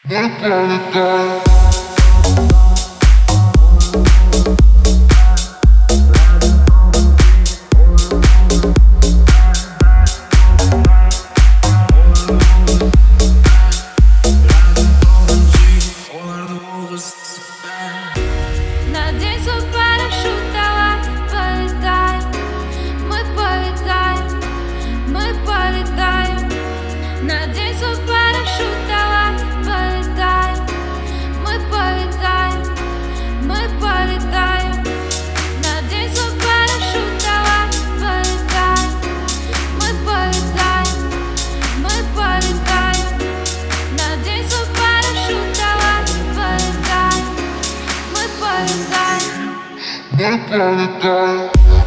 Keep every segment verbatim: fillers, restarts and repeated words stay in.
Надень свой парашют, давай полетаем. Мы полетаем, мы полетаем. Надень свой парашют, давай полетаем. Мы полетаем, мы полетаем. Надень свой парашют, давай полетаем. Мы полетаем, мы полетаем. Надень свой парашют, давай полетаем. Мы полетаем, мы полетаем.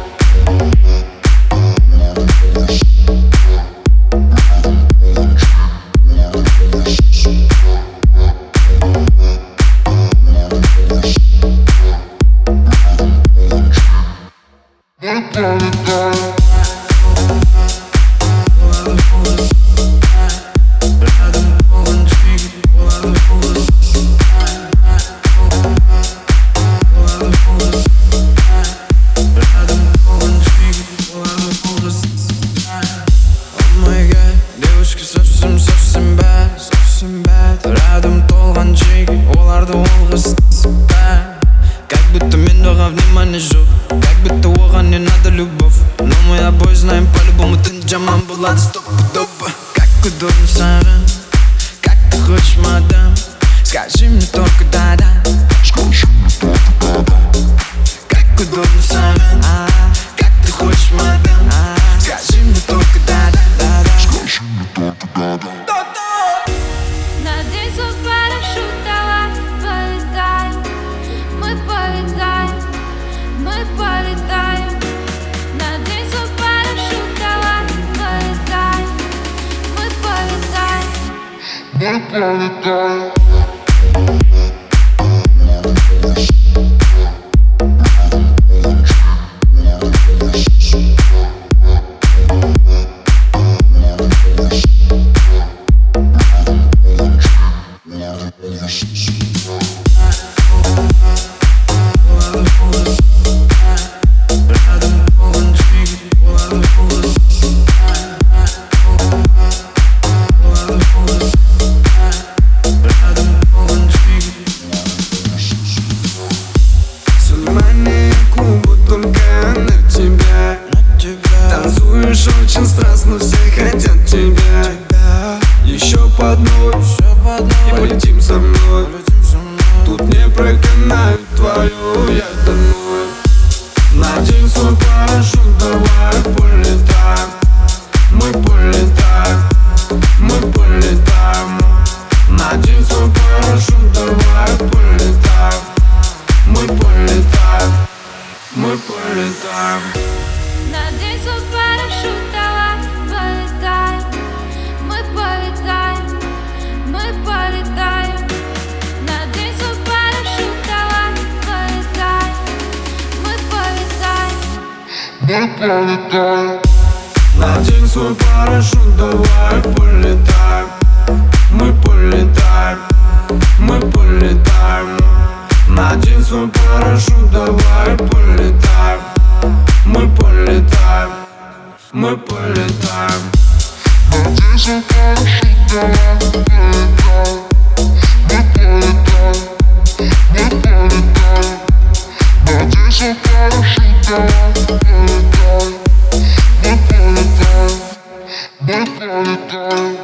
Рядом толған жиги, оларды олғыз как будто мен оған внимание жоқ, как будто оған не надо любовь. Но мы обои знаем по-любому түн жаман болады стопудово. Как удобно саған, как ты хочешь, мадам, скажи мне только да-да. Как удобно саған, как ты хочешь, мадам, скажи мне только да-да. Надень свой парашют, давай полетаем. Мы полетаем, мы полетаем. Надень свой парашют, давай полетаем. Мы полетаем, мы полетаем. Танцуешь очень страстно, все хотят тебя. Еще по одной, и полетим со мной. Тут не проканает твою, я домой. Надень свой парашют, давай полетаем. Мы полетаем, мы полетаем. Надень свой парашют, давай полетаем. Мы полетаем, мы полетаем. Надень свой парашют, давай полетаем. Мы полетаем, мы полетаем. Надень свой парашют, давай полетаем. Мы полетаем, мы полетаем. Надень свой парашют, давай полетаем. Мы полетаем, мы полетаем. Надень свой парашют, давай полетаем. Мы полетаем, мы полетаем. Надень свой парашют, давай полетаем. Мы полетаем, мы полетаем. Надень свой парашют, давай полетаем. Мы полетаем, мы полетаем.